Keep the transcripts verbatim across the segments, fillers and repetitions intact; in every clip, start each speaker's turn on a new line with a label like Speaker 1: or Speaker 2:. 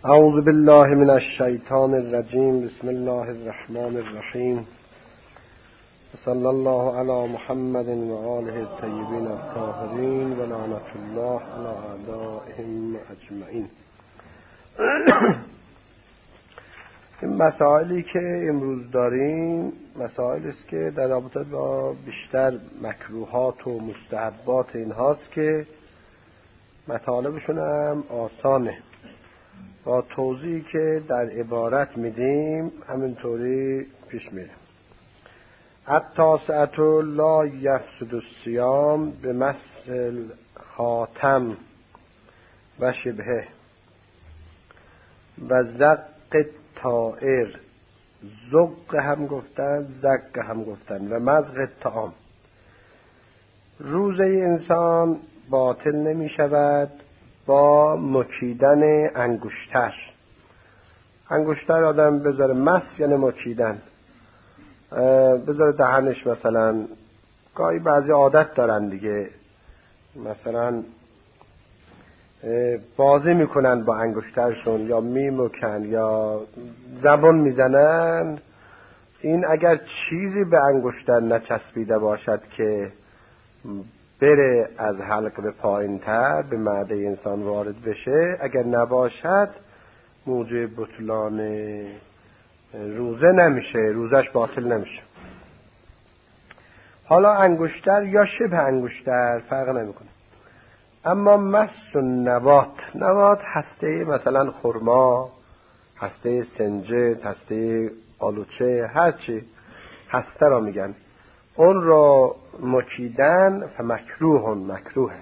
Speaker 1: اعوذ بالله من الشیطان الرجیم. بسم الله الرحمن الرحیم. صلی الله علی محمد و آله الطیبین الطاهرین و لعنت الله علی اعدائهم اجمعین. این مسائلی که امروز داریم مسائلی است که در رابطه با بیشتر مکروهات و مستحبات اینهاست که مطالبشون هم آسانه. با توضیحی که در عبارت میدیم همینطوری پیش میره. التاسعة لا یفسد الصیام به مثل خاتم و شبهه و زق طائر. زق هم گفتن، زق هم گفتن و مزق طعام. روزه انسان باطل نمی شود با مکیدن انگشتر. انگشتر آدم بذاره مس یعنی مکیدن، بذاره دهنش. مثلا گاهی بعضی عادت دارن دیگه، مثلا بازی میکنن با انگشترشون یا میمکن یا زبان میزنن. این اگر چیزی به انگشتر نچسبیده باشد که بره از حلق به پایین تر به معده انسان وارد بشه، اگر نباشد موجب بطلان روزه نمیشه، روزش باطل نمیشه. حالا انگشتر یا شبه انگشتر فرق نمیکنه. اما مس نبات، نبات هسته مثلا خرما، هسته سنجد، هسته آلوچه، هرچی هسته را میگن، اون را مکیدن فمکروه مکروه.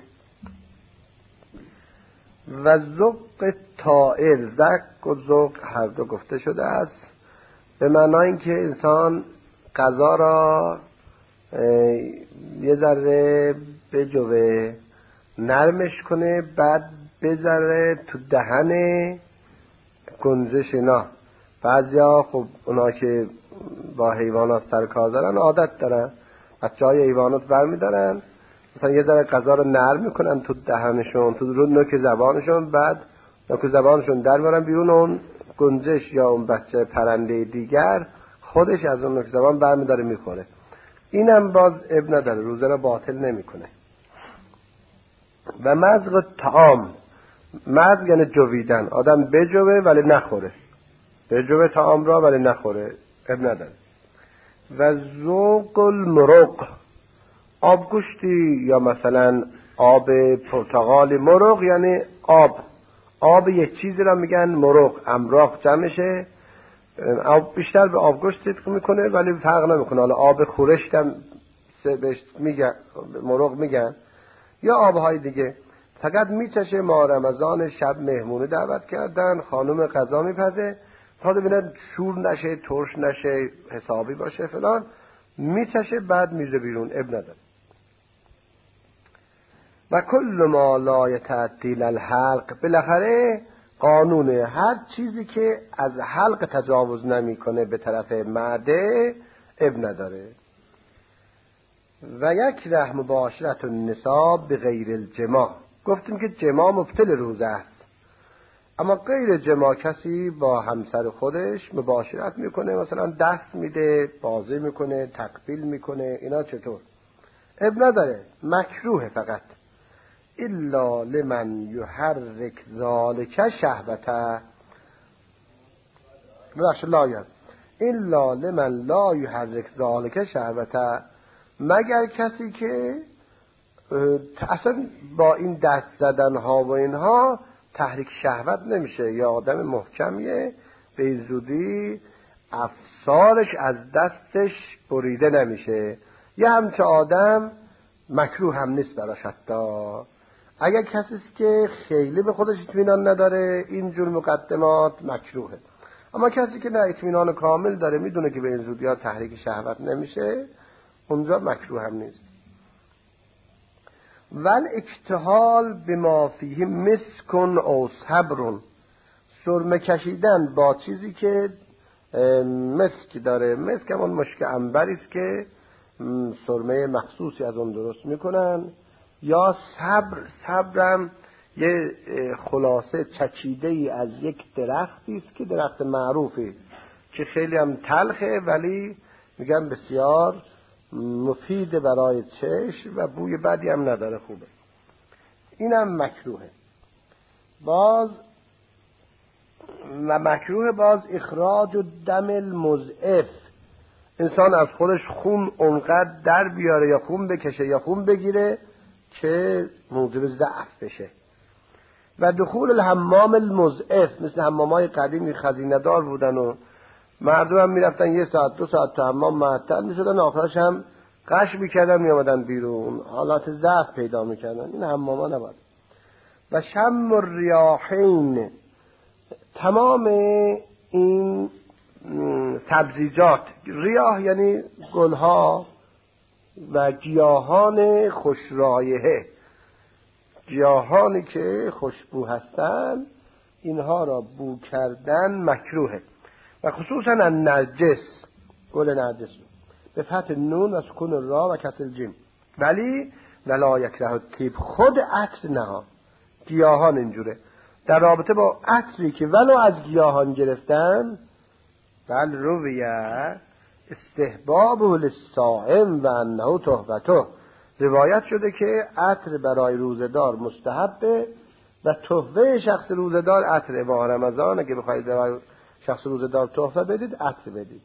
Speaker 1: و زق طائر، زق و زق هر دو گفته شده است به معنای اینکه انسان غذا را یه ذره بجوه، نرمش کنه، بعد بذاره تو دهن گنجش. اینا بعضیا خب اونا که با حیوانات سر کار دارن عادت دارن، بچه های حیوانات برمی دارن مثلا یه ذره غذا رو نرم میکنن تو دهنشون، تو رو نوک زبانشون، بعد نوک زبانشون در میارن بیرون، اون گنجش یا اون بچه پرنده دیگر خودش از اون نوک زبان برمی داره میخوره. اینم باز اب نداره، روزه رو باطل نمیکنه. و مزق طعام، مزق یعنی جویدن، آدم بجوه ولی نخوره، بجوه طعام را ولی نخوره، اب نداره. و ذوق المرق، آب گوشتی یا مثلا آب پرتقال. مرق یعنی آب، آب یک چیزی را میگن مرق، امراق جمعشه. آب بیشتر به آب گوشت صدق میکنه ولی فرق نمیکنه. حالا آب خورشت هم بهش میگن، مرق میگن، یا آبهای دیگه. فقط میچشه. ما رمضان شب مهمونی دعوت کردن، خانم غذا میپزه تا ببینه شور نشه، ترش نشه، حسابی باشه فلان، میچشه بعد میزه بیرون، اب نداره. و کل ما لا یتعدی الحلق، بالاخره قانون هر چیزی که از حلق تجاوز نمیکنه به طرف معده اب نداره. و یک رحم مباشرت النساء بغیر الجماع، گفتیم که جماع مبطل روزه است، اما غیر جماع کسی با همسر خودش مباشرت میکنه، مثلا دست میده، بازی میکنه، تقبیل میکنه، اینا چطور؟ اب نداره، مکروه فقط. الا لمن یحرک ذالک شهوته، بخش لاید الا لمن لا یحرک ذالک شهوته، مگر کسی که اصلا با این دست زدن ها و اینها تحریک شهوت نمیشه، یا آدم محکمیه به زودی افسارش از دستش بریده نمیشه، یا همچه آدم مکروه هم نیست براش. حتی اگر کسی است که خیلی به خودش اطمینان نداره اینجور مقدمات مکروهه. اما کسی که نه اطمینان کامل داره، میدونه که به این زودی ها تحریک شهوت نمیشه، اونجا مکروه هم نیست. ول اکتحال بما فیه مسکن او صبر، سرمه کشیدن با چیزی که مسک داره. مسک همون مشک عنبری است که سرمه مخصوصی از اون درست میکنن. یا صبر، صبرم یه خلاصه چکیده ای از یک درختی است که درخت معروفی که خیلی هم تلخه ولی میگن بسیار مفید برای چشم و بوی بدی هم نداره، خوبه. اینم مکروهه. باز و مکروه باز اخراج الدم المضعف، انسان از خودش خون اونقدر در بیاره یا خون بکشه یا خون بگیره که موجب ضعف بشه. و دخول الحمام المضعف، مثل حمامای قدیمی خزینه دار بودن و مردم هم میرفتن یه ساعت دو ساعت تو حمام معطل میشدن، آخرش هم قش میکردن میامدن بیرون، حالات ضعف پیدا میکردن. این حماما نباید. و شم الریاحین، تمام این سبزیجات، ریاح یعنی گلها و گیاهان خوش رایحه، گیاهانی که خوشبو هستن، اینها را بو کردن مکروهه. و خصوصا النرجس، گل نرجس به فتح نون و سکون را و کسر جیم. ولی ولا یکره الطیب، خود عطر نه، گیاهان اینجوره. در رابطه با عطری که ولو از گیاهان گرفتن، بل رویه استحبابه للصائم و انه تحفته، روایت شده که عطر برای روزدار مستحبه و تحفه شخص روزدار عطر ماه رمضان. اگه بخواید برای شخص روزدار تحفه بدید، عطر بدید.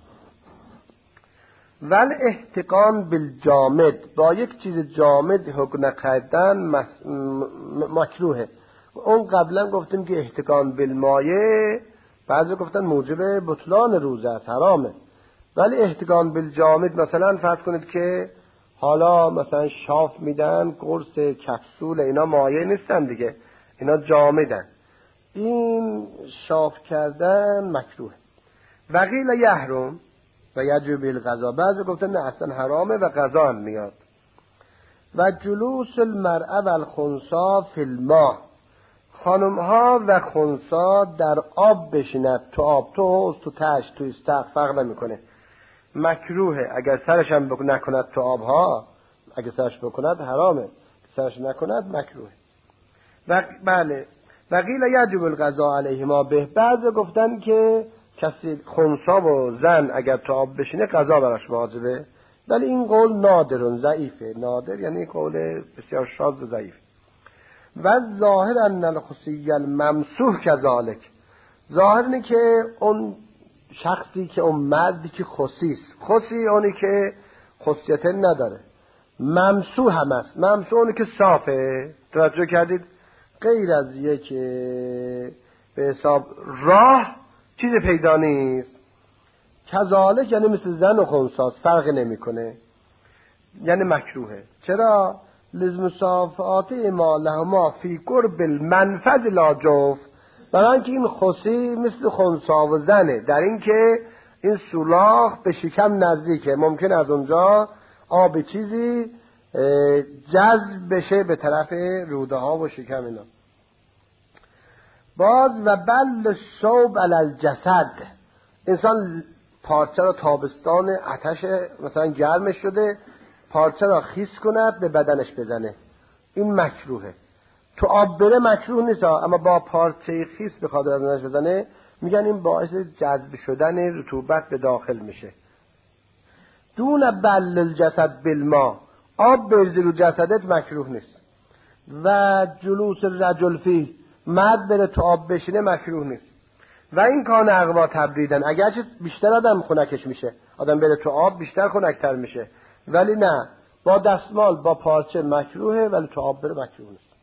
Speaker 1: ول احتقان بالجامد، با یک چیز جامد حکم کردن مکروهه. اون قبلا گفتیم که احتقان بالمایه بعضی گفتن موجب بطلان روزه است، حرامه. ولی احتقان بالجامد، مثلا فرض کنید که حالا مثلا شاف میدن، قرص کپسول، اینا مایه نیستن دیگه، اینا جامدن، این شاف کردن مکروه. و قیل یحرم و یجب القضا، بعضی گفتن نه اصلا حرامه و قضا هم میاد. و جلوس المرأه و الخنثی فی الماء، خانم ها و خنثی در آب بشیند، تو آب، تو حوض، تو تشت، تو استخر، فرق نمیکنه، مکروهه. اگر سرش هم بکند نکند تو آبها، اگر سرش بکند حرامه، سرش نکند مکروهه. و بله و قیل یجب القضا علیهما به، بعضی گفتن که کسی خنثی و زن اگر تو آب بشینه قضا براش واجبه، ولی این قول نادر، ضعیفه. نادر یعنی قول بسیار شاذ و ضعیف. و ظاهر ان الخصی الممسوح کذالک، ظاهر اینه که اون شخصی که اون مردی که خصیص، خصی اونی که خصیت نداره، ممسوح هم است. ممسوح اونی که صافه، توجه کردید؟ غیر از یک به حساب راه چیز پیدا نیست. کذالک یعنی مثل زن و خنثی، فرق نمیکنه، یعنی مکروهه. چرا؟ لزمصافات ما لهما فی قرب المنفذ لا جوف، برای اینکه این خصی مثل خنثی و زنه، در این که این سولاخ به شکم نزدیکه، ممکن از اونجا آب چیزی جذب بشه به طرف روده ها و شکم اینا. باز و بل صوب علی الجسد، انسان پارچه را تابستان آتش مثلا گرمش شده، پارچه را خیس کند به بدنش بزنه، این مکروهه. تو آب بره مکروه نیست، اما با پارچه خیس بخواد بدنش بزنه، میگن این باعث جذب شدن رطوبت به داخل میشه. دون بل الجسد بالماء، آب بریزی رو جسدت مکروه نیست. و جلوس الرجل فی، مرد بره تو آب بشینه مکروه نیست. و این کان اقوا تبریدن، اگرچه بیشتر آدم خنکش میشه، آدم بره تو آب بیشتر خنکتر میشه، ولی نه، با دستمال با پارچه مکروهه، ولی تو آب بره مکروه نیست.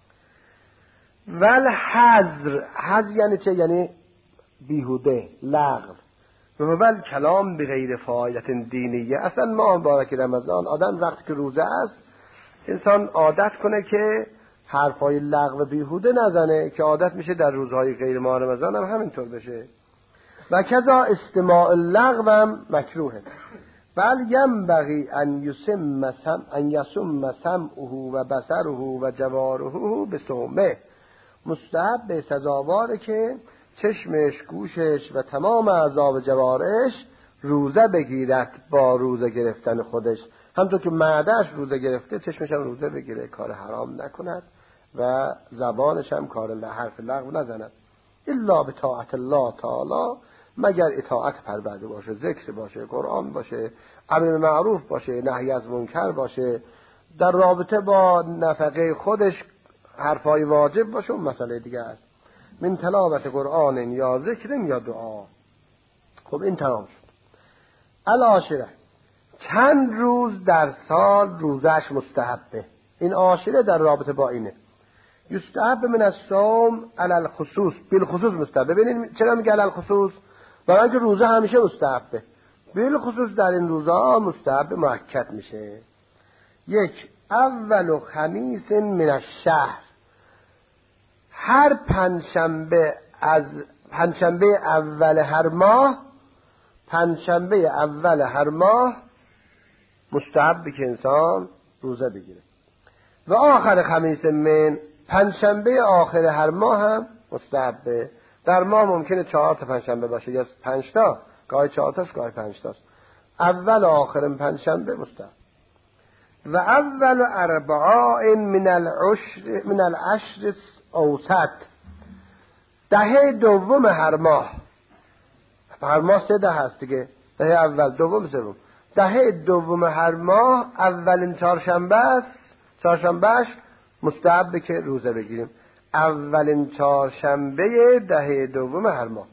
Speaker 1: ول حذر، حذر یعنی چه؟ یعنی بیهوده، لغو. و ول کلام به غیر فایدت دینیه، اصلا ما مبارک رمضان آدم وقتی که روزه است انسان عادت کنه که حرفای لغو بیهوده نزنه، که عادت میشه در روزهای غیر ماه رمضان هم همینطور بشه. و کذا استماع اللغو هم مکروهه. بل ینبغی ان یسم سم ان یسم سمعه و بصره و جوارحه بصومه، مستحب به سزاواره که چشمش، گوشش و تمام اعضا و جوارحش روزه بگیرد با روزه گرفتن خودش. همونطور که معدهش روزه گرفته چشمش هم روزه بگیره، کار حرام نکند و زبانش هم کار حرف لغو نزند. الا به طاعت الله تعالی، مگر اطاعت پرورده باشه، ذکر باشه، قرآن باشه، امر معروف باشه، نهی از منکر باشه، در رابطه با نفقه خودش حرفای واجب باشه، اون مسئله دیگه است. من تلاوت قرآن یا ذکر یا دعا. خب این تمام شد. العاشره، چند روز در سال روزش مستحبه. این عاشره در رابطه با اینه. یستحب من الصوم علی الخصوص، بالخصوص مستحب. ببینید چرا میگه علی الخصوص؟ برای اینکه روزه همیشه مستحبه، بالخصوص در این روزا مستحب مؤکد میشه. یک، اول خمیس من الشهر، هر پنجشنبه از پنجشنبه اول هر ماه، پنجشنبه اول هر ماه مستحبه که انسان روزه بگیره. و آخر خمیس من، پنجشنبه آخر هر ماه هم مستحبه. در ماه ممکنه چهار تا پنجشنبه باشه یا پنج تا، گاهی چهار تاست گاهی پنج تاست. اول و آخر پنجشنبه مستحب. و اول اربعاء من العشر من العشر اوسط، دهه دوم هر ماه. هر ماه سه ده هست دیگه، دهه اول، دوم، سوم. دهه دوم هر ماه اولین چهارشنبه است، چهارشنبهش مستحبه که روزه بگیریم. اولین چهارشنبه دهه دوم هر ماه.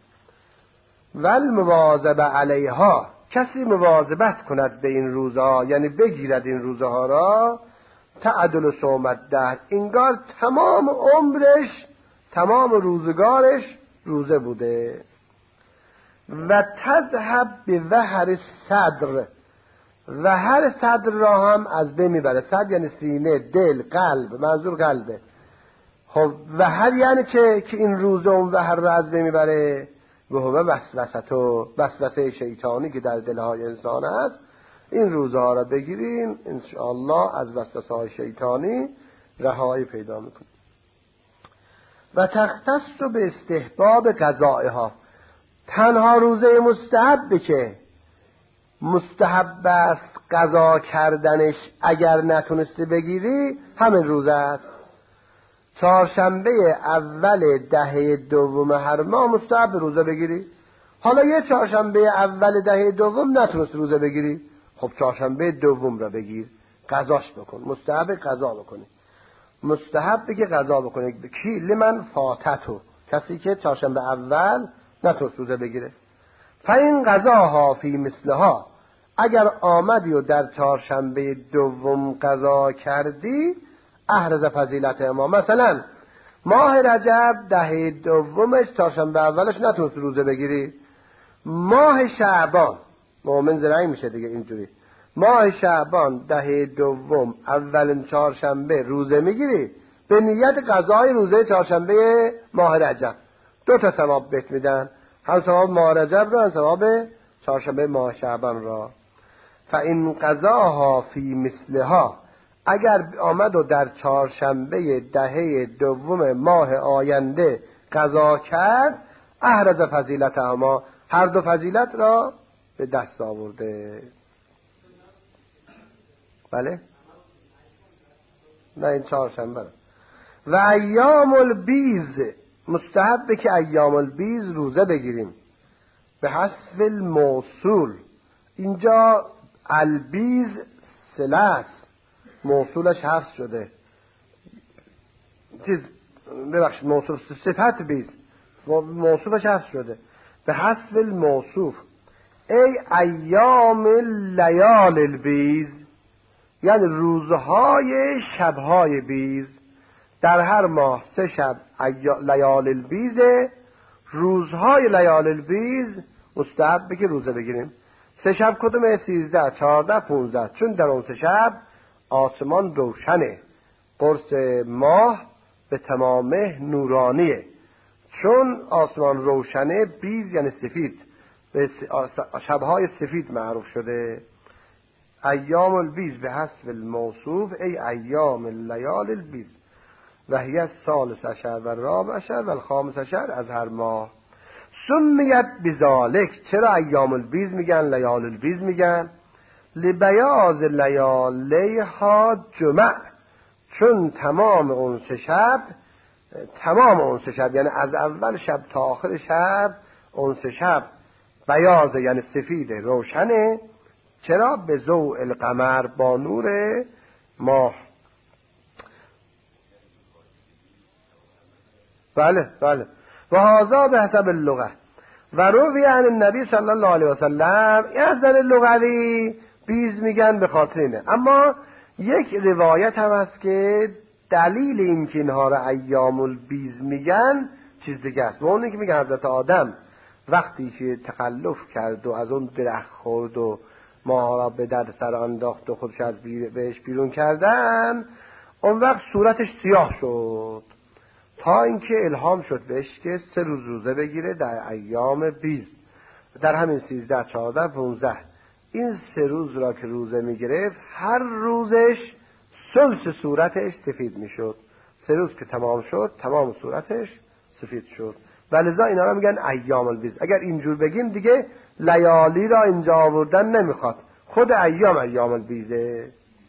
Speaker 1: ول مواظبه علیها، کسی مواظبت کند به این روزها، یعنی بگیرد این روزها را، تعدل صوم الدهر، انگار تمام عمرش، تمام روزگارش روزه بوده. و تذهب به وهر صدر، و هر صدر را هم از بین میبره. صدر یعنی سینه، دل، قلب، منظور قلبه. خب وهر یعنی چه؟ که این روزه اون وهر را از بین میبره. و هو وسوسه و وسوسه شیطانی که در دلهای انسان هست. این روزها را بگیریم انشاءالله از وسوسه های شیطانی رهایی پیدا میکنیم. و تختص به استحباب قضائها، تنها روزه مستحب که مستحب است قضا کردنش اگر نتونستی بگیری همین روزه است. چهارشنبه اول دهه دوم هر ماه مستحب روزه بگیری. حالا یه چهارشنبه اول دهه دوم نتونستی روزه بگیری، خب چهارشنبه دوم را بگیر، قضاش بکن. مستحب قضا بکنی، مستحب که قضا بکنی. کی؟ لمن فاتتو، کسی که چهارشنبه اول نتونست روزه بگیره. فین قضاها فی مثلها، اگر آمدی و در چهارشنبه دوم قضا کردی احرز فضیلت ما. مثلا ماه رجب دهه دومش چهارشنبه اولش نتونست روزه بگیری، ماه شعبان، مومن زرنگ میشه دیگه اینجوری، ماه شعبان دهه دوم اولین چهارشنبه روزه میگیری به نیت قضای روزه چهارشنبه ماه رجب، دو تا ثواب بهت میدن، هم ثواب ماه رجب را، هم ثواب چهارشنبه ماه شعبان را. فإن قضاها فی مثلها، اگر آمد و در چهارشنبه دهه دوم ماه آینده قضا کرد احرز فضیلت اما، هر دو فضیلت را به دست آورده. بله؟ نه این چهارشنبه را. و ایام البیز، مستحب که ایام البیز روزه بگیریم به حسب الموصول. اینجا البیز سلس موصولش حذف شده، چیز ببخشید موصول صفت بیز موصولش حذف شده. به حسب الموصوف، ای ایام لیال البیز، یعنی روزهای شبهای بیز. در هر ماه سه شب لیال البیز، روزهای لیال البیز مستحب که روزه بگیریم. سه شب کدومه؟ سیزده، چهارده، پونزده. چون در اون سه شب آسمان روشنه، قرص ماه به تمامه نورانیه. چون آسمان روشنه، بیز یعنی سفید، به شبهای سفید معروف شده. ایام البیز به حسب الموصوف ای ایام لیال البیز و هی الثالث عشر و الرابع عشر و الخامس عشر از هر ماه. سمیت بذالک، چرا ایام البیز میگن لیال البیز میگن؟ لبیاض لیالیها جمع، چون تمام اون سه شب تمام اون سه شب یعنی از اول شب تا آخر شب اون سه شب بیاض یعنی سفید روشنه. چرا؟ به ضوء القمر، با نور ماه. بله بله. و هذا به حسب اللغه. و روی عن النبی صلی الله علیه و سلم، این از نظر لغوی بیز میگن به خاطر اینه، اما یک روایت هم هست که دلیل این که اینها را ایام البیز میگن چیز دیگه است. و اون که میگن حضرت آدم وقتی که تخلف کرد و از اون درخت خورد و ماها را به درد سر انداخت و خودش از بیر بهش بیرون کردن، اون وقت صورتش سیاه شد تا اینکه الهام شد بهش که سه روز روزه بگیره در ایام بیز، در همین سیزده، چهارده، پونزده. این سه روز را که روزه میگرفت هر روزش ثلث صورتش سفید میشد. سه روز که تمام شد تمام صورتش سفید شد. ولذا اینا را میگن ایام البیز. اگر اینجور بگیم دیگه لیالی را اینجا آوردن نمیخواد، خود ایام ایام البیزه.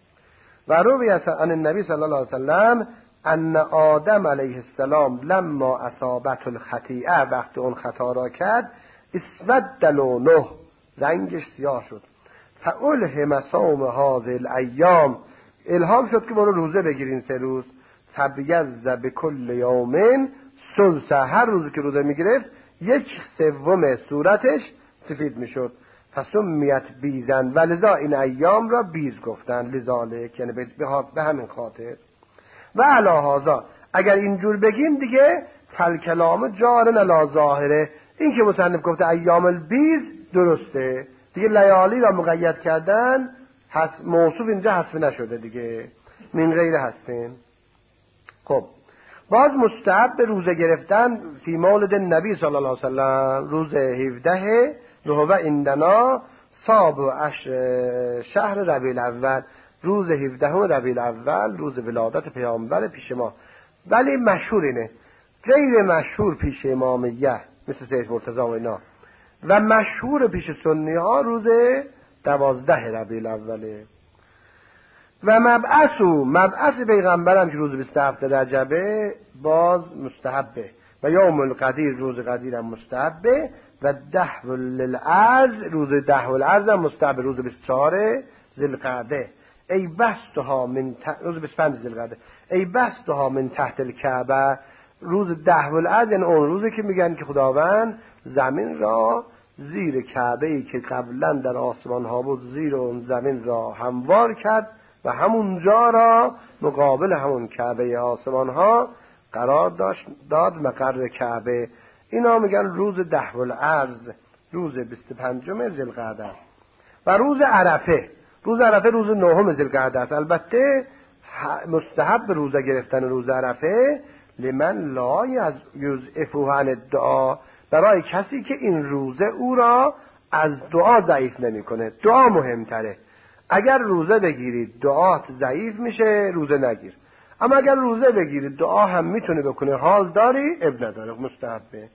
Speaker 1: و روی عن النبی صلی الله علیه وسلم ان آدم علیه السلام لما اصابت الخطیئه، وقت اون خطا را کرد، اسود لونه، رنگش سیاه شد. فالهم صوم هذه الایام، الهام شد که برو روزه بگیرین سه روز. فبیض بكل یوم ثلث، هر روزی که روزه میگرفت یک سوم صورتش سفید میشد. فسمیت بیزن، ولذا این ایام را بیز گفتن، لذالک یعنی به همین خاطر. و علی هذا، اگر اینجور بگیم دیگه فالکلام جارن علی ظاهره، این که مصنف گفته ایام البیز درسته دیگه، لیالی را مقید کردن موصوف اینجا حذف نشده دیگه، من غیر حذفین. خب باز مستحب به روزه گرفتن فی مولد نبی صلی الله علیه وسلم، روز هفده و عندنا صاب و شهر ربیع الاول، روز هفدهم ربیع الاول، روز ولادت پیامبر پیش ما. ولی مشهور اینه، غیر مشهور پیش امامیه مثل سید مرتضی و اینا، و مشهور پیش سنی ها روز دوازده ربیع الاوله. و مبعثو مبعث پیغمبرم که روز بیست و هفتم رجبه باز مستحبه. و یوم القدیر، روز قدیر هم مستحبه. و ده الارض، روز ده الارض هم مستحبه، روز بیست و چهار ذوالقعده. ای بستها من ت... روز بیست و پنج ذوالقعده. ای بستها من تحت الکعبه، روز ده الارض یعنی اون روزی که میگن که خداوند زمین را زیر کعبه ای که قبلا در آسمان ها بود زیر اون زمین را هموار کرد و همونجا را مقابل همون کعبه آسمان ها قرار داشت داد، مقر کعبه. اینا میگن روز ده الارض، روز بیست و پنجم ذوالقعده است. و روز عرفه، روز عرفه روز نهم ذوالقعده است. البته مستحب روزه گرفتن روز عرفه لمن لا یضعفه عن الدعا، برای کسی که این روزه او را از دعا ضعیف نمیکنه. دعا مهمتره. اگر روزه بگیرید دعات ضعیف میشه، روزه نگیر. اما اگر روزه بگیرید دعا هم میتونه بکنه، حال داری، اب نداره، مستحبه.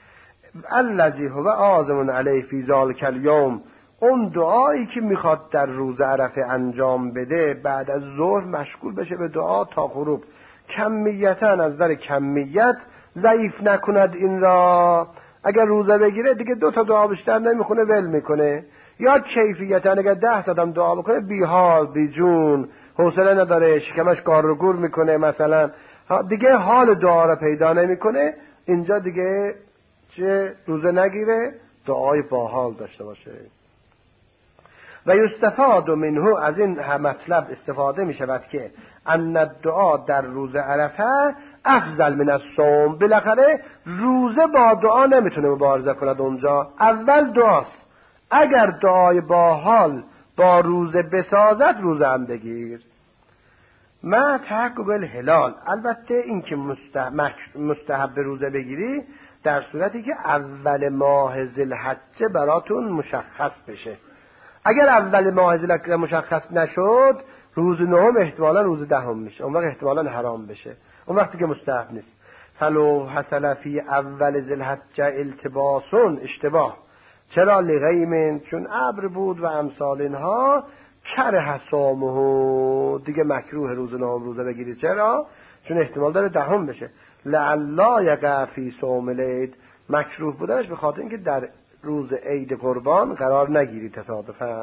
Speaker 1: الذی هو عازم علیه فی ذلک الیوم، اون دعایی که میخواد در روز عرفه انجام بده بعد از ظهر مشغول بشه به دعا تا غروب، کمیتا از نظر کمیت ضعیف نکند این را. اگر روزه بگیره دیگه دو تا دعا بیشتر نمیخونه، ول میکنه. یا کیفیتا اگر ده تا هم دعا بکنه بی حال بی جون، حوصله نداره، شکمش کار رو گور میکنه مثلا، دیگه حال دعا رو پیدا نمیکنه. اینجا دیگه چه روزه نگیره، دعای با حال داشته باشه. و یستفاد منه، از این مطلب استفاده می شود که ان الدعا در روز عرفه افضل من الصوم. بالاخره روزه با دعا نمیتونه مبارزه کند، اونجا اول دعاست. اگر دعای با حال با روزه بسازد روزه هم بگیر. ما تحقق الهلال، البته این که مستحب روزه بگیری در صورتی که اول ماه ذوالحجه براتون مشخص بشه. اگر اول ماه ذوالحجه مشخص نشد، روز نهم احتمالا روز دهم میشه، اون وقت احتمالا حرام بشه، اون وقتی که مستحب نیست. فلو حصل فی اول ذوالحجه التباسون، اشتباه. چرا؟ لغیمن، چون ابر بود و امثال اینها، کره صومه، دیگه مکروه روز نهم روزه بگیری. چرا؟ چون احتمال داره دهم بشه. لعلا یقع فی صوم العید، مکروه بودنش به خاطر اینکه در روز عید قربان قرار نگیری تصادفاً.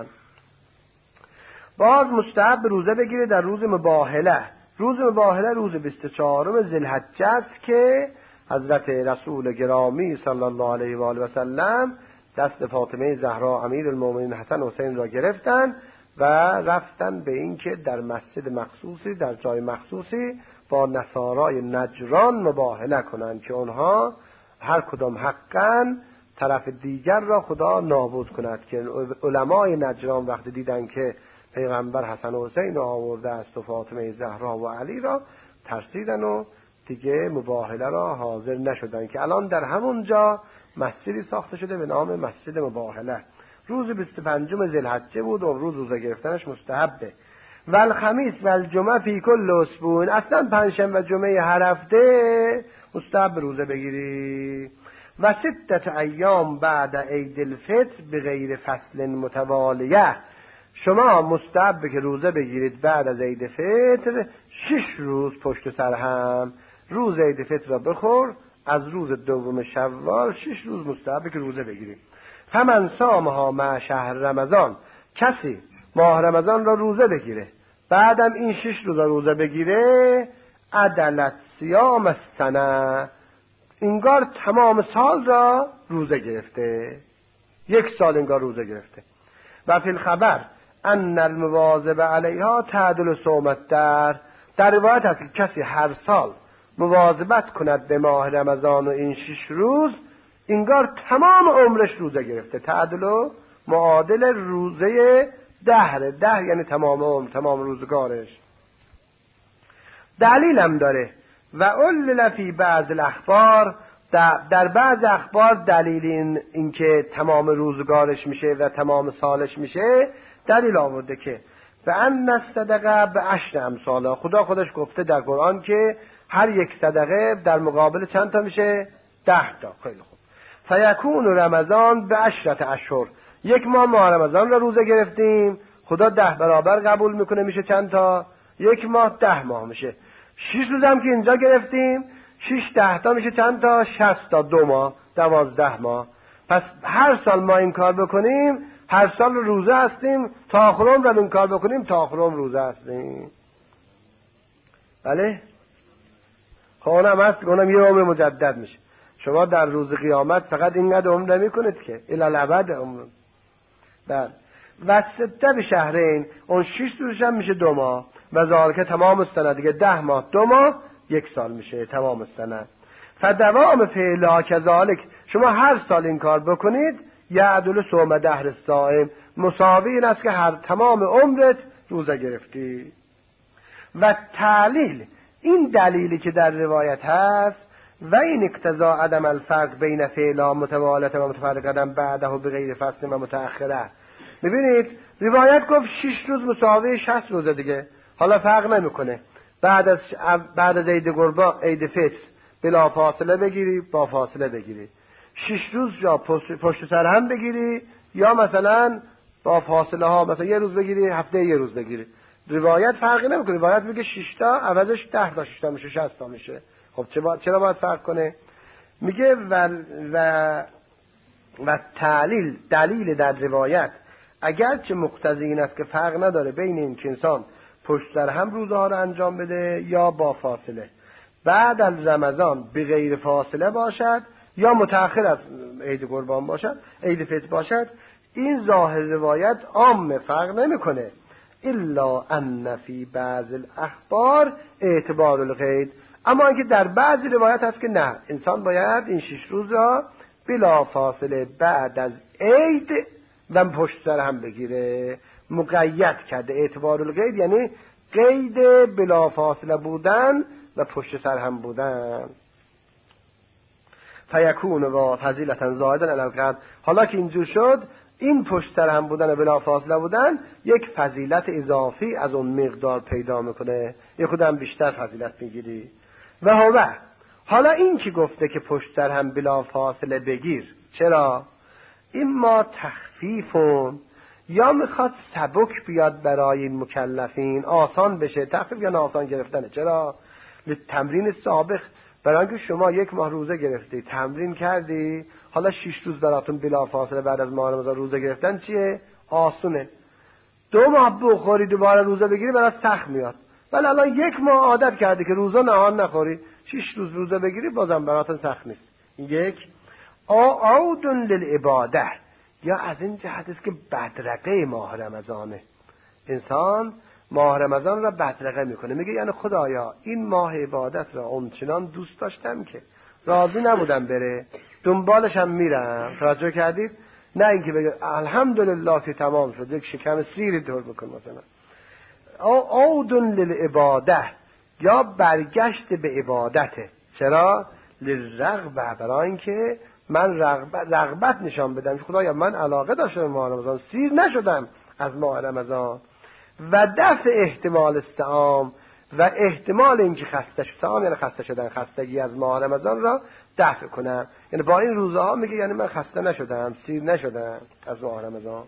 Speaker 1: باز مستحب روزه بگیره در روز مباهله. روز مباهله روز بیست و چهارم ذوالحجه است که حضرت رسول گرامی صلی الله علیه و آله و سلم دست فاطمه زهرا امیرالمومنین حسن و حسین را گرفتن و رفتن به این که در مسجد مخصوصی در جای مخصوصی با نصارای نجران مباهله کنند که اونها هر کدام حقاً طرف دیگر را خدا نابود کند. که علمای نجران وقتی دیدن که پیغمبر حسن و حسین را آورده است و فاطمه زهرا و علی را، ترسیدن و دیگه مباهله را حاضر نشدن، که الان در همون جا مسجدی ساخته شده به نام مسجد مباهله. روز بیست و پنجم ذوالحجه بود و روز روزه گرفتنش مستحبه. و الخمیس و الجمعه فی کل اسبوع، اصلا پنجشنبه و جمعه هر هفته مستحب روزه بگیری. و ستت ایام بعد عید الفطر بغیر فصل متوالیه، شما مستحب که روزه بگیرید بعد از عید فطر شش روز پشت سر هم. روز عید فطر را بخور، از روز دوم شوال شش روز مستحب که روزه بگیرید. فمن صامها مع شهر رمضان، کسی ماه رمضان را روزه بگیره بعدم این شش روز روزه بگیره، عدلت صیام السنه، انگار تمام سال را روزه گرفته، یک سال انگار روزه گرفته. و فی الخبر ان المواظب علیها تعدل صوم الدهر، در روایت هست که کسی هر سال مواظبت کند به ماه رمضان و این شش روز، انگار تمام عمرش روزه گرفته. تعدل معادل روزه دهر، دهر یعنی تمام عمر، تمام روزگارش. دلیل هم داره. و علل فی بعض الاخبار، در بعض اخبار دلیل این اینکه تمام روزگارش میشه و تمام سالش میشه دلیل آورده که و ان الصدقه بعشر امثالها، خدا خودش گفته در قرآن که هر یک صدقه در مقابل چند تا میشه؟ ده تا. خیلی خوب. فیکون رمضان بعشرة اشهر، یک ماه ماه رمضان را روزه گرفتیم، خدا ده برابر قبول میکنه، میشه چند تا؟ یک ماه ده ماه میشه. شش روز هم که اینجا گرفتیم، شش ده تا میشه چند تا؟ شصت تا، دو ماه دوازده ماه. پس هر سال ما این کار بکنیم هر سال روزه هستیم، تا آخر عمر این کار بکنیم تا آخر عمر روزه هستیم. بله؟ خب اونم هست، اونم یه عمر مجدد میشه. شما در روز قیامت فقط اینقدر عمر نمی کنید که الالعبد عمر. بله. و سته به شهرین، اون شش روزش هم میشه دو ماه. و ذالک تمام السنه، دیگه ده ماه دو ماه یک سال میشه تمام السنه. فدوام فعلها کذالک، شما هر سال این کار بکنید یعدل صوم دهر الصائم، مساوی این است که هر تمام عمرت روزه گرفتی. و تعلیل، این دلیلی که در روایت هست و این اقتضا عدم الفرق بین فعلها متوالته و متفرقه بعده و بغیر فصل و متأخره. ببینید روایت گفت شش روز مساوی شصت روزه دیگه، حالا فرق نمیکنه بعد از بعد از عید قربان عید فطر بلا فاصله بگیری با فاصله بگیری، شش روز یا پشت, پشت سر هم بگیری یا مثلا با فاصله ها، مثلا یه روز بگیری هفته یه روز بگیری، روایت فرقی نمیکنه. روایت میگه شش تا عوضش ده تا، شش تا میشه شصت تا میشه. خب چرا چرا باید فرق کنه؟ میگه و و و تعلیل، دلیل در روایت اگرچه مقتضی این است که فرق نداره بین این که انسان پشت سر هم روزه ها رو انجام بده یا با فاصله، بعد از رمضان به غیر فاصله باشد یا متأخر از عید قربان باشد، عید فطر باشد، این ظاهر روایت عام فرق نمیکنه. الا ان فی بعض الاخبار اعتبار القید، اما اینکه در بعضی روایت هست که نه، انسان باید این شش روز را بلا فاصله بعد از عید و پشت سر هم بگیره. مقید کرده اعتبار القید یعنی قید بلا فاصله بودن و پشت سر هم بودن. فیکون و فضیلتا زائدا علی القدر، حالا که اینجور شد این پشت سر هم بودن و بلا فاصله بودن یک فضیلت اضافی از اون مقدار پیدا میکنه، یک خودم بیشتر فضیلت میگیری. و هو، حالا این که گفته که پشت سر هم بلا فاصله بگیر، چرا؟ این ما تخفیفون، یا میخواد سبک بیاد برای این مکلفین، آسان بشه. تخفیف یا آسان گرفتنه. چرا؟ تمرین سابق، برای اینکه شما یک ماه روزه گرفتی، تمرین کردی، حالا شش روز براتون بلافاصله بعد از ماه رمضان روزه گرفتن چیه؟ آسونه. دو ماه بخوری دوباره روزه بگیری برات سخت میاد. ولی الان یک ماه عادت کردی که روزه نهار نخوری، شش روز روزه بگیری بازم براتون سخت نیست. یک عود للعباده، یا از این جهت است که بدرقه ماه رمضانه. انسان ماه رمضان را بدرقه میکنه، میگه یعنی خدایا این ماه عبادت را اونچنان دوست داشتم که راضی نبودم بره، دنبالش هم میرم. توجه کردید؟ نه اینکه بگه الحمدلله که تمام شد، یک شکم سیری دور بکن مثلا. عود للعباده، یا برگشت به عبادته. چرا؟ للرغبه، برای اینکه من رغبت, رغبت نشان بدم خدایا من علاقه داشتم به ماه رمضان، سیر نشدم از ماه رمضان. و دفع احتمال استعام، و احتمال اینکه خسته شدم، یعنی خسته شدن، خستگی از ماه رمضان را دفع کنم. یعنی با این روزه ها میگه یعنی من خسته نشدم، سیر نشدم از ماه رمضان.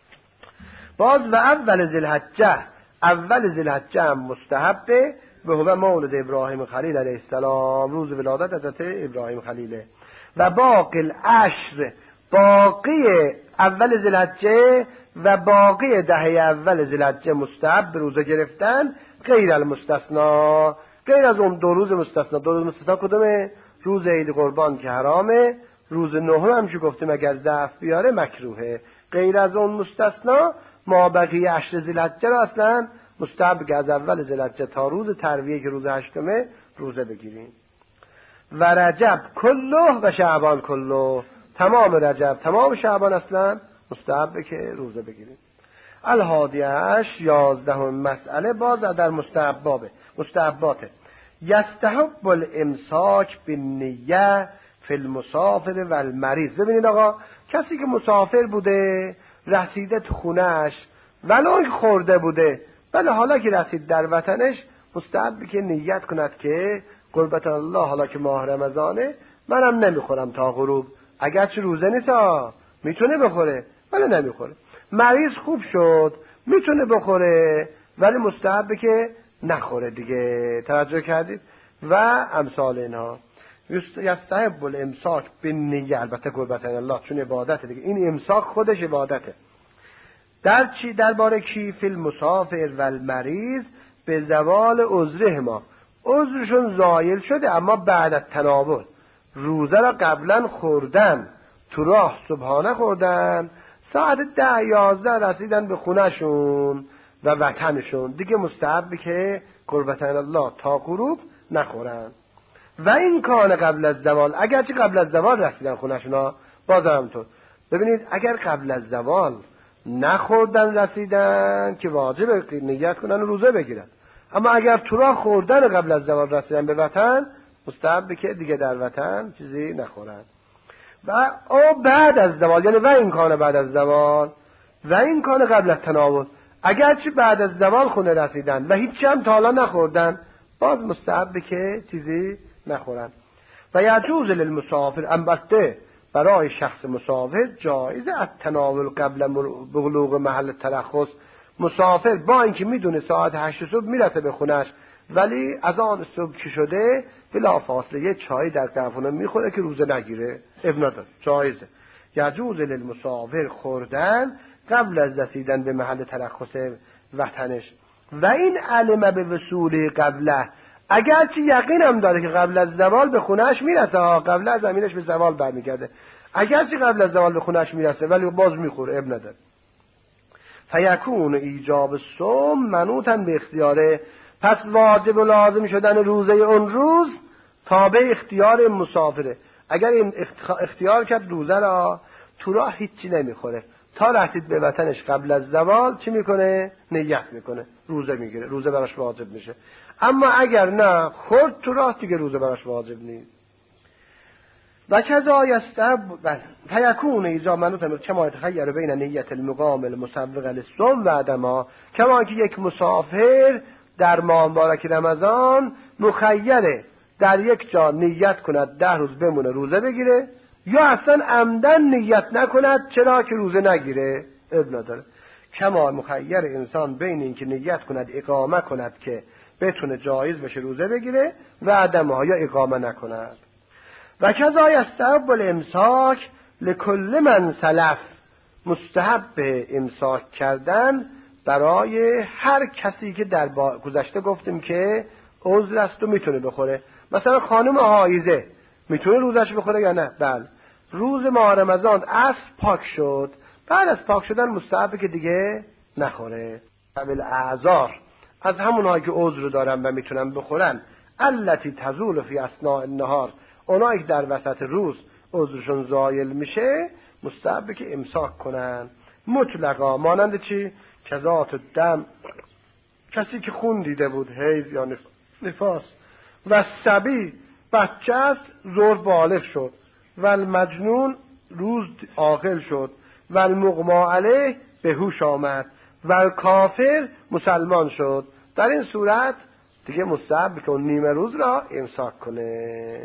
Speaker 1: باز و اول ذوالحجه، اول ذوالحجه هم مستحبه، به هو مولد ابراهیم خلیل علیه السلام، روز ولادت حضرت ابراهیم خلیله. و باقی العشر، باقی اول ذوالحجه و باقی دهه اول ذوالحجه مستحب روزه گرفتن، غیر المستثنا، غیر از اون دو روز مستثنا. دو روز مستثنا کدومه؟ روز عید قربان که حرامه، روز نهم هم که گفتیم اگر ضعف بیاره مکروهه. غیر از اون مستثنا ما بقیه عشر ذوالحجه را اصلا مستحب که از اول ذوالحجه تا روز ترویه که روز هشتمه روزه بگیریم. و رجب کله و شعبان کله، تمام رجب تمام شعبان اصلا مستحبه که روزه بگیریم. الهادیهش یازدهم مسئله باز در مستحبابه مستحباته. یستحب الامساک بالنیه فی المسافر و المریض. ببینید آقا، کسی که مسافر بوده رسیده تو خونهش ولو خورده بوده، ولی حالا که رسید در وطنش مستحبه که نیت کند که قربت الله حالا که ماه رمضانه منم نمیخورم تا غروب. اگرچه روزه نیست میتونه بخوره ولی نمیخوره. مریض خوب شد میتونه بخوره ولی مستحبه که نخوره دیگه. توجه کردید؟ و امثال اینها. یستحب الامساک بالنیه، البته قربت الله چون عبادته دیگه، این امساک خودش عبادته. در چی؟ درباره کی؟ فی المسافر و المریض به زوال عذرهما، عذرشون زایل شده اما بعد از تناول، روزه را قبلا خوردن، تو راه صبحانه خوردن، ساعت ده یازده رسیدن به خونهشون و وطنشون، دیگه مستحبی که قربت الله تا غروب نخورن. و این کان قبل از زوال، اگرچه قبل از زوال رسیدن خونهشون باز همونطور. ببینید اگر قبل از زوال نخوردن رسیدن که واجب نیت کنن روزه بگیرن، اما اگر تو راه خوردن قبل از زوال رسیدن به وطن مستحبه که دیگه در وطن چیزی نخورن. و او بعد از زوال، یعنی و این کان بعد از زوال و این کان قبل از تناول، اگرچه بعد از زوال خونه رسیدن و هیچی هم تا حالا نخوردن باز مستحبه که چیزی نخورن. و یجوز للمسافر، البته برای شخص مسافر جایزه از تناول قبل بلوغ محل ترخص. مسافر با اینکه میدونه ساعت هشت صبح میرسه به خونش ولی از آن صبح که شده بلا فاصله یه چای در قهوه میخوره که روزه نگیره، ابن نداره، جایزه. یجوز للمسافر خوردن قبل از رسیدن به محل ترخص وطنش. و این علم به وصول قبله، اگرچه یقین هم داره که قبل از زوال به خونهش میرسه، قبل از زمینش به زوال برمیگرده، اگرچه قبل از زوال به خونهش میرسه ولی باز میخوره، ابن نداره. فیکون ایجاب صوم منوطاً به اختیاره، پس واجب و لازم شدن روزه اون روز تابع اختیار مسافره. اگر این اختیار کرد روزه را، تو راه هیچی نمیخوره، تا رسید به وطنش قبل از زوال چی میکنه؟ نیت میکنه، روزه میگیره، روزه براش واجب میشه. اما اگر نه خورد تو راه دیگه روزه براش واجب نیست. و کذا یستحب فیکون ایجاب منوطاً کما یتخیر بین نیت المقام المسبق للصوم و عدما، کما که یک مسافر در ماه مبارک رمضان مخیره در یک جا نیت کند ده روز بمونه روزه بگیره، یا اصلا عمدن نیت نکند چرا که روزه نگیره، ابن نداره. کما مخیر انسان بین این که نیت کند اقامه کند که بتونه جایز بشه روزه بگیره و عدمها یا اقامه نکند. و کذا یستحب الامساک لکل من سلف، مستحب امساک کردن برای هر کسی که در گذشته گفتیم که عذر است و میتونه بخوره. مثلا خانم حایضه میتونه روزش بخوره یا نه؟ بله. روز ماه رمضان عصر پاک شد، بعد از پاک شدن مستحبه که دیگه نخوره. قبل اعذار از همونهایی که عذر دارن و میتونن بخورن، التی تزول فی اثناء النهار، اونایی که در وسط روز عذرشون زایل میشه مستحبه که امساک کنن مطلقا. مانند چی؟ کذات الدم، کسی که خون دیده بود، حیض یا نفاس، و صبی بچه است زور بالغ شد، و المجنون روز عاقل شد، و المغما علیه به هوش آمد، و کافر مسلمان شد. در این صورت دیگه مستحب که اون نیمه روز را امساک کنه.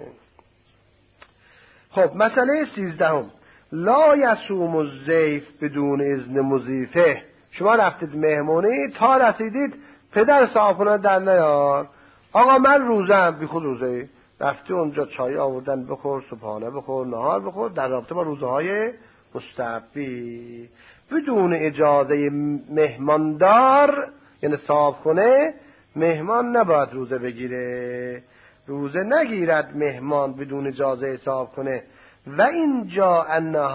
Speaker 1: خب مسئله سیزدهم، لا یصوم الضیف بدون اذن مضیفه. شما رفتید مهمونی، تا رسیدید پدر صاحبونه در نیار، آقا من روزم، بی خود روزه رفتی اونجا چای آوردن بخور، صبحانه بخور، نهار بخور، در رابطه با روزهای مستحبی بدون اجازه مهماندار، یعنی صاحبخونه، مهمان نباید روزه بگیره. روزه نگیرد مهمان بدون اجازه صاحبخونه. و اینجا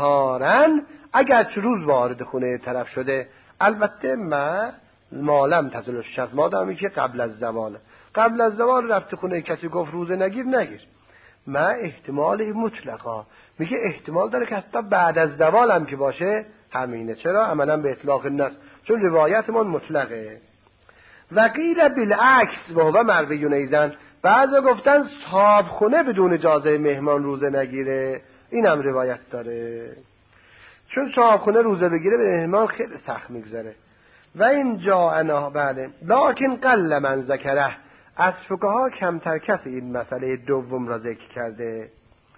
Speaker 1: نهارن، اگر چه روز وارد خونه طرف شده، البته ما مالم تزل الشمس، ما دامی که قبل از زوال، قبل از زوال رفت خونه کسی گفت روزه نگیر، نگیر. ما احتمال مطلقا میگه احتمال داره که حتی بعد از زوال هم که باشه همینه. چرا؟ عملا به اطلاق النص، چون روایتمون مطلقه. و قیل بالعکس و هو مروی ایضا، بعضا گفتن صاحب خونه بدون اجازه مهمان روزه نگیره، این هم روایت داره، چون صاحب خونه روزه بگیره به مهمان خیلی سخت میگذره. و اینجا انا بله لکن قل من ذکره، از فقها کمتر کسی این مسئله دوم را ذکر کرده.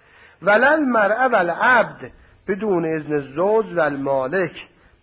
Speaker 1: ولل مرأه والعبد بدون اذن زوج و المالک،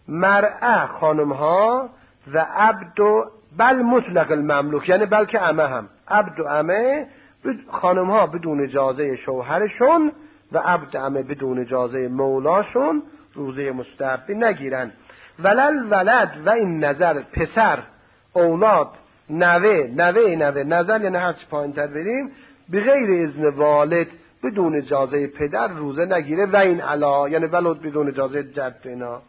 Speaker 1: مرأه خانم ها و عبد و بل مطلق المملوک، یعنی بلکه عمه هم، عبد و عمه خانم ها بدون اجازه شوهرشون و عبد عمه بدون اجازه مولاشون روزه مستحبی نگیرن. ولل ولد و این نظر پسر، اولاد، نوه، نوه نوه، نظر یعنی هرچی پایین تر بریم، بغیر اذن والد بدون اجازه پدر روزه نگیره. و این علا یعنی ولد بدون اجازه جد اینا.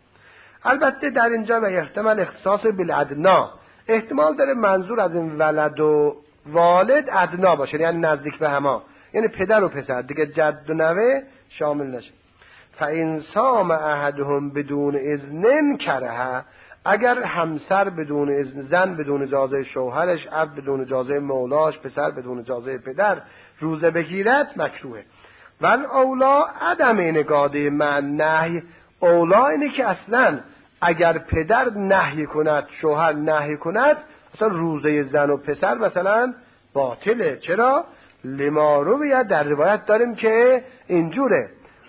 Speaker 1: البته در اینجا و احتمال اختصاص بالادنا، احتمال داره منظور از این ولد و والد ادنا باشه، یعنی نزدیک به هما، یعنی پدر و پسر دیگه، جد و نوه شامل نشه. فَإِنْ صَامَ أَحَدُهُمْ بدون اذن کره، اگر همسر بدون اذن، زن بدون اجازه شوهرش، عبد بدون اجازه مولاش، پسر بدون اجازه پدر روزه بگیرد مکروهه. ول اولا عدم انقاده مع نهی، اولا اینه که اصلا اگر پدر نهی کند، شوهر نهی کند، اصلا روزه زن و پسر مثلا باطله. چرا؟ لما رویه، در روایت داریم که اینجوره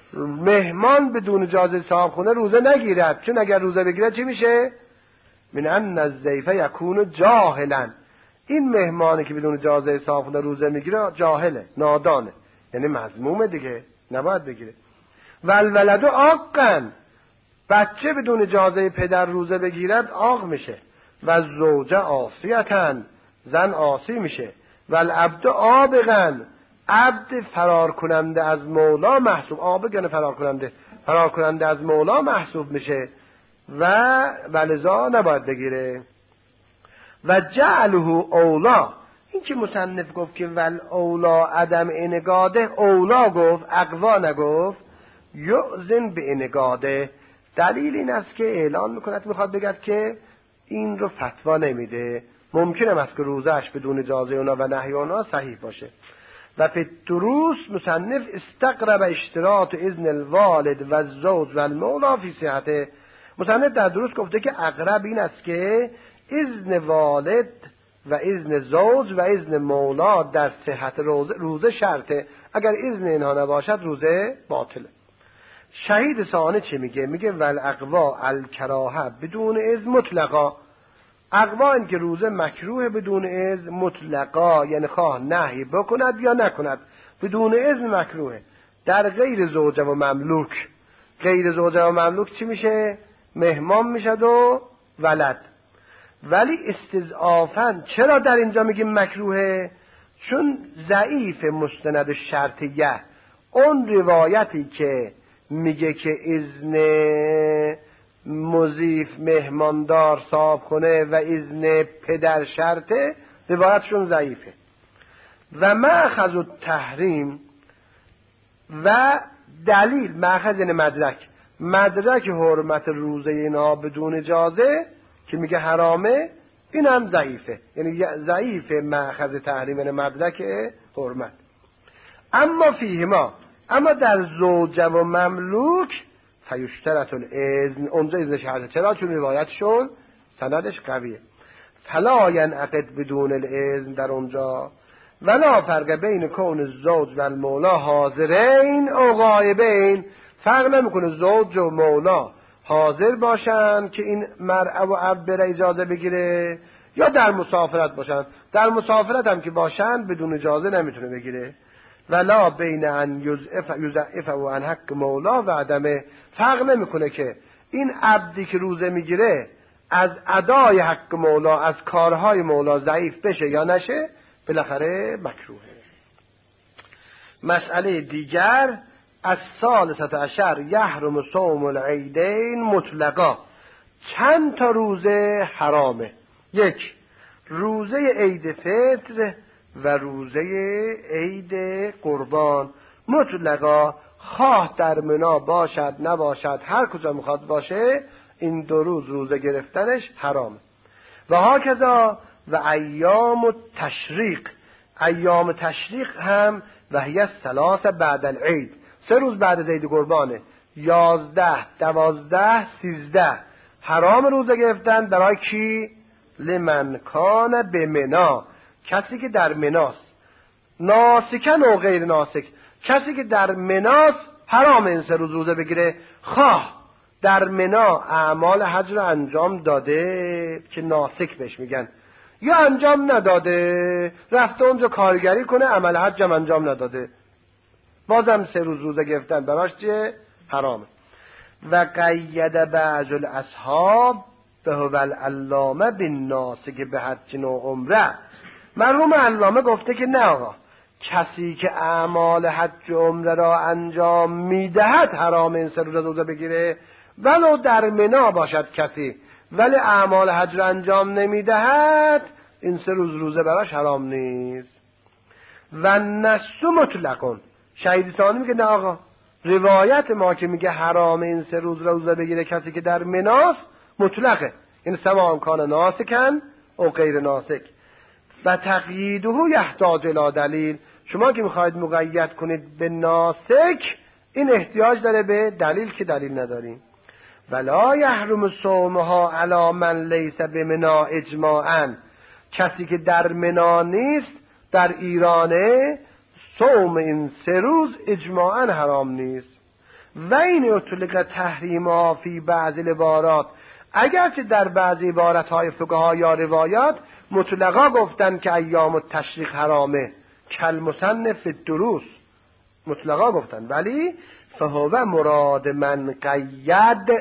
Speaker 1: مهمان بدون اجازه صاحب خونه روزه نگیرد، چون اگر روزه بگیرد چی میشه؟ من ان الضیف یکون جاهلا، این مهمانی که بدون اجازه صاحب خونه روزه میگیره جاهله، نادانه، یعنی مذمومه دیگه، نباید بگیره. والولد عاقا، بچه بدون اجازه پدر روزه بگیرد عاق میشه. و زوجه عاصیتا، زن عاصی میشه. والعبد عابقا، عبد فرار کننده از مولا محسوب، عابق یعنی فرار کننده، فرار کننده از مولا محسوب میشه و ولذا نباید بگیره. و جعله اولا، این که مصنف گفت که ول اولا عدم انقاده، اولا گفت اقوا نگفت، یؤذن به انقاده، دلیل این است که اعلان میکند میخواد بگد که این رو فتوا نمیده، ممکنه است که روزش بدون اجازه اونا و نهی اونا صحیح باشه. و فی الدروس مصنف استقرب اشتراط اذن الوالد و الزوج و المولا فی صحته، مصنف در دروس گفته که اقرب این است که اذن والد و اذن زوج و اذن مولا در صحت روزه, روزه شرطه، اگر اذن اینها نباشد روزه باطله. شهید ثانی چه میگه؟ میگه والاقوا الکراهه بدون اذن مطلقا. اقوا این که روزه مکروه بدون اذن مطلقا، یعنی خواه نهی بکند یا نکند بدون اذن مکروه. در غیر زوجه و مملوک، غیر زوجه و مملوک چی میشه؟ مهمان میشد و ولد. ولی استضعافاً چرا در اینجا میگیم مکروهه؟ چون ضعیف مستند شرطیه، اون روایتی که میگه که اذن مضیف مهماندار صاحب کنه و اذن پدر شرطه، روایتشون ضعیفه. و مأخذ التحریم و دلیل، مأخذ یعنی مدرک، مدرک حرمت روزه اینا بدون اجازه که میگه حرامه، این هم ضعیفه، یعنی ضعیفه مأخذ تحریم یعنی مدرک حرمت. اما فیهما، اما در زوجه و مملوک فیشترط الاذن، اونجا اذن شرطه. چرا؟ چون روایتشون سندش قویه. فلا ینعقد بدون الاذن، در اونجا ولا فرق بین کون الزوج و المولا حاضرین او غایبین، فرق نمیکنه زوج و مولا حاضر باشن که این مرأة و عبد بره اجازه بگیره یا در مسافرت باشن. در مسافرت هم که باشن بدون اجازه نمیتونه بگیره. ولا بین ان یضعف و ان حق مولا و عدمه، فرق نمیکنه که این عبدی که روزه میگیره از ادای حق مولا، از کارهای مولا ضعیف بشه یا نشه، بالاخره مکروهه. مسئله دیگر، از ثالثه عشر یحرم صوم العیدین مطلقا. چند تا روزه حرامه؟ یک، روزه عید فطر و روزه عید قربان مطلقا، خواه در منا باشد نباشد، هر کجا میخواد باشه، این دو روز روزه گرفتنش حرامه. و هاکذا و ایام التشریق، ایام تشریق هم و هی ثلاث بعد العید، سه روز بعد عید قربانه، یازده، دوازده، سیزده، حرام روزه گرفتن برای کی؟ لمن کان بمنا، کسی که در مناست، ناسکن و غیر ناسک، کسی که در مناست حرام این سه روز روزه بگیره، خواه در منا اعمال حج رو انجام داده که ناسک بهش میگن، یا انجام نداده رفته اونجا کارگری کنه عمل حج هم انجام نداده، بازم سه روز روزه گرفتن براش چیه؟ حرامه. و قید بعض الاصحاب به هو العلامه بالناسک به حج و عمره، مرحوم علامه گفته که نه آقا، کسی که اعمال حج و عمره را انجام میدهد حرام این سه روز روزه بگیره، ولو در منا باشد کسی ولی اعمال حج را انجام نمیدهد، این سه روز روزه براش حرام نیست. و نسو مطلقون، شهید ثانی میگه نه آقا، روایت ما که میگه حرام این سه روز روزه بگیره کسی که در مناست مطلقه، این سواء کان ناسکن او غیر ناسک. و تقییده یحتاج الی دلیل، شما که میخواید مقید کنید به ناسک، این احتیاج داره به دلیل که دلیل نداریم. ولا یحرم صومها علی من لیس بمنا اجماعا، کسی که در منا نیست در ایرانه، صوم این سه روز اجماعا حرام نیست. و این اطلق تحریما فی بعض العبارات، اگرچه در بعضی عبارت های فقها یا روایات مطلقا گفتن که ایام التشریق حرامه، کل مصنف الدروس مطلقا گفتن، ولی فهو مراد من قید،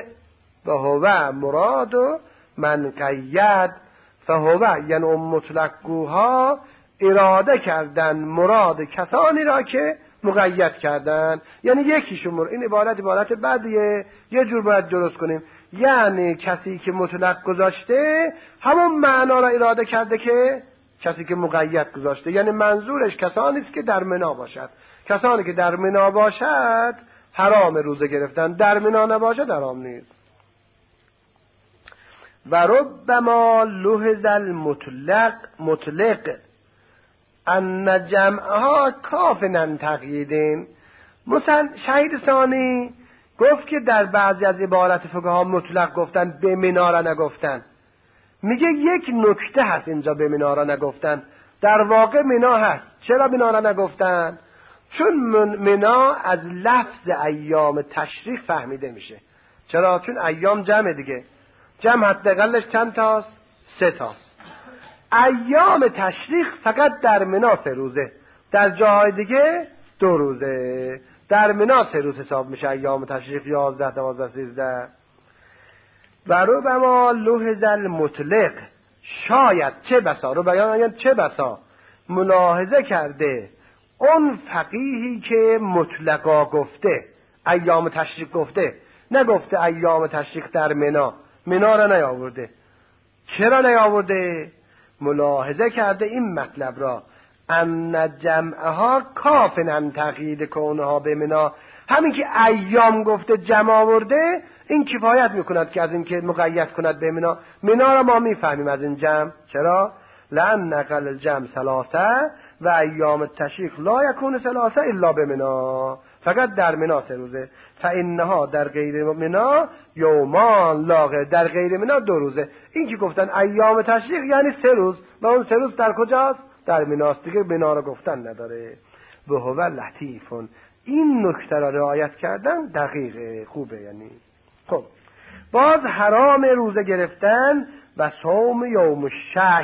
Speaker 1: فهو مراد من قید، فهو یعنی اون مطلقوها اراده کردن مراد کسانی را که مقید کردن، یعنی یکیشون مر... این عبارت عبارت بعدیه، یه جور باید درست کنیم، یعنی کسی که مطلق گذاشته همون معنا را اراده کرده که کسی که مقید گذاشته، یعنی منظورش کسانی است که در منا باشد، کسانی که در منا باشد حرام روزه گرفتن، در منا نباشد حرام نیست. و ربما لحظ المطلق مطلق ان جمعها کافنن تقییدین. مثلا شهید ثانی گفت که در بعضی از عبارت فقها مطلق گفتن، به منا را نگفتن. میگه یک نکته هست اینجا به منا را نگفتن، در واقع منا هست. چرا منا را نگفتن؟ چون منا از لفظ ایام تشریق فهمیده میشه. چرا؟ چون ایام جمع دیگه، جمع حداقلش چند تاست؟ سه تاست. ایام تشریق فقط در منا سه روزه، در جاهای دیگه دو روزه. در منا سه روز حساب میشه ایام تشریق، یازده دوازده سیزده. و ربما لحظ المطلق، شاید چه بسا، رو بیان چه بسا ملاحظه کرده اون فقیهی که مطلقا گفته، ایام تشریق گفته، نگفته ایام تشریق در منا، منا را نیاورده. چرا نیاورده؟ ملاحظه کرده این مطلب را، ان جمعها کافن ان تقیید کونها به منا، همین که ایام گفته جمع آورده این کفایت میکند که از این که مقید کند به منا. منا را ما میفهمیم از این جمع. چرا؟ لان نقل الجمع ثلاثه و ایام التشریق لا یکون ثلاثه الا به منا، فقط در منا سه روزه. فانها در غیر منا یومان لاغه، در غیر منا دو روزه. این که گفتن ایام تشریق یعنی سه روز، و اون سه روز در کجاست؟ در مناست دیگه، منا را گفتن نداره. و هو لطیفون، این نکته را رعایت کردن دقیقه، خوبه. یعنی خب باز حرام روزه گرفتن و صوم یوم شک،